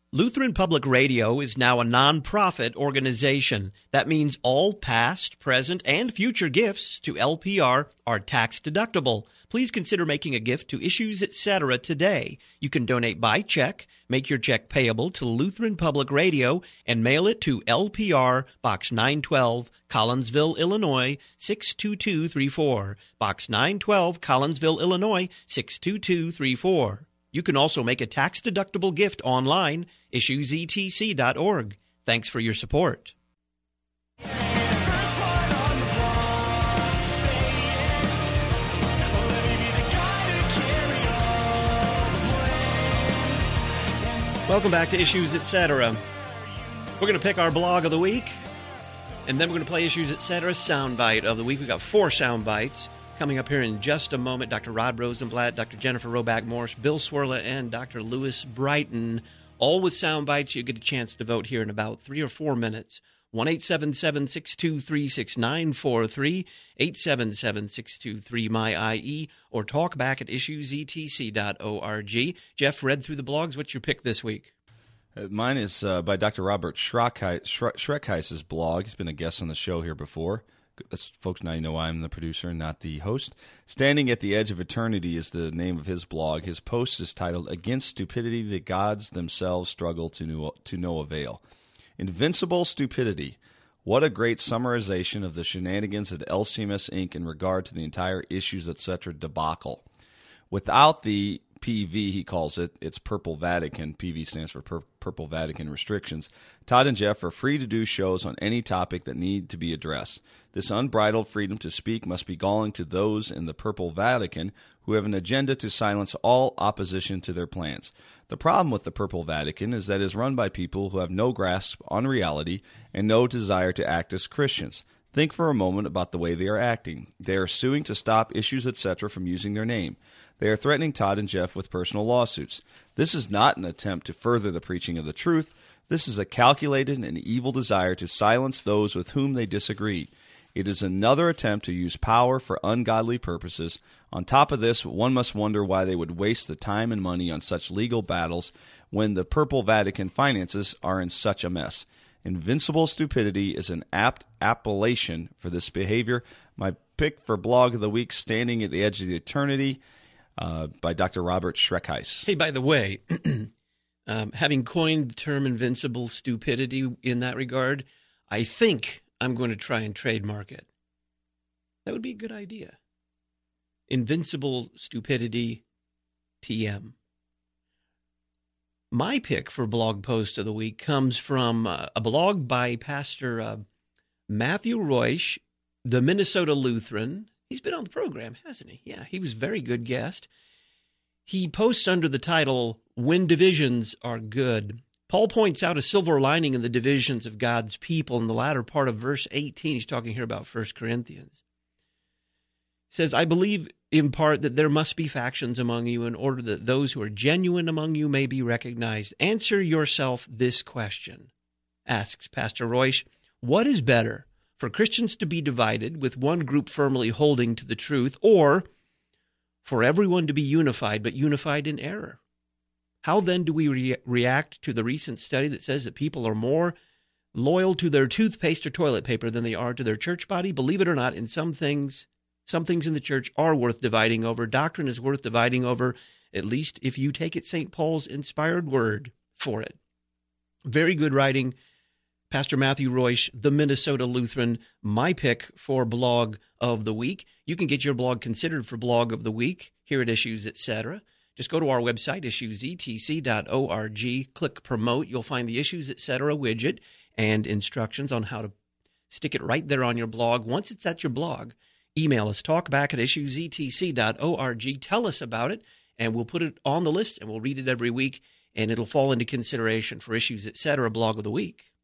Lutheran Public Radio is now a nonprofit organization. That means all past, present, and future gifts to LPR are tax deductible. Please consider making a gift to Issues Etc. today. You can donate by check, make your check payable to Lutheran Public Radio, and mail it to LPR, Box 912, Collinsville, Illinois, 62234. Box 912, Collinsville, Illinois, 62234. You can also make a tax-deductible gift online, issuesetc.org. Thanks for your support. Welcome back to Issues Etc. We're going to pick our blog of the week, and then we're going to play Issues Etc. soundbite of the week. We've got 4 sound bites. Coming up here in just a moment, Dr. Rod Rosenblatt, Dr. Jennifer Roback-Morse, Bill Swirla, and Dr. Lewis Brighton, all with sound bites. You get a chance to vote here in about 3 or 4 minutes. 1-877-623-6943, 877-623-MY-IE, or talk back at issuesetc.org. Jeff read through the blogs. What's your pick this week? Mine is by Dr. Robert Schreckheis's blog. He's been a guest on the show here before. Folks, now you know I'm the producer and not the host. Standing at the Edge of Eternity is the name of his blog. His post is titled, Against Stupidity, the Gods Themselves Struggle to No Avail. Invincible Stupidity. What a great summarization of the shenanigans at LCMS Inc. in regard to the entire Issues Etc. debacle. Without the PV, he calls it, it's Purple Vatican. PV stands for Purple Vatican restrictions. Todd and Jeff are free to do shows on any topic that need to be addressed. This unbridled freedom to speak must be galling to those in the Purple Vatican who have an agenda to silence all opposition to their plans. The problem with the Purple Vatican is that it is run by people who have no grasp on reality and no desire to act as Christians. Think for a moment about the way they are acting. They are suing to stop Issues Etc. from using their name. They are threatening Todd and Jeff with personal lawsuits. This is not an attempt to further the preaching of the truth. This is a calculated and evil desire to silence those with whom they disagree. It is another attempt to use power for ungodly purposes. On top of this, one must wonder why they would waste the time and money on such legal battles when the Purple Vatican finances are in such a mess. Invincible stupidity is an apt appellation for this behavior. My pick for blog of the week, Standing at the Edge of the Eternity, by Dr. Robert Schreckheis. Hey, by the way, having coined the term invincible stupidity in that regard, I think I'm going to try and trademark it. That would be a good idea. Invincible stupidity TM. My pick for blog post of the week comes from a blog by Pastor Matthew Roish, the Minnesota Lutheran. He's been on the program, hasn't he? Yeah, he was a very good guest. He posts under the title, When Divisions Are Good. Paul points out a silver lining in the divisions of God's people in the latter part of verse 18. He's talking here about 1 Corinthians. He says, I believe in part that there must be factions among you in order that those who are genuine among you may be recognized. Answer yourself this question, asks Pastor Roish. What is better, for Christians to be divided with one group firmly holding to the truth, or for everyone to be unified but unified in error? How then do we react to the recent study that says that people are more loyal to their toothpaste or toilet paper than they are to their church body? Believe it or not, in some things in the church are worth dividing over. Doctrine is worth dividing over, at least if you take it St. Paul's inspired word for it. Very good writing. Pastor Matthew Roish, the Minnesota Lutheran, my pick for blog of the week. You can get your blog considered for blog of the week here at Issues Etc. Just go to our website, issuesetc.org, click Promote. You'll find the Issues Etc. widget and instructions on how to stick it right there on your blog. Once it's at your blog, email us, talkback at issuesetc.org. Tell us about it, and we'll put it on the list, and we'll read it every week, and it'll fall into consideration for Issues Etc. blog of the week.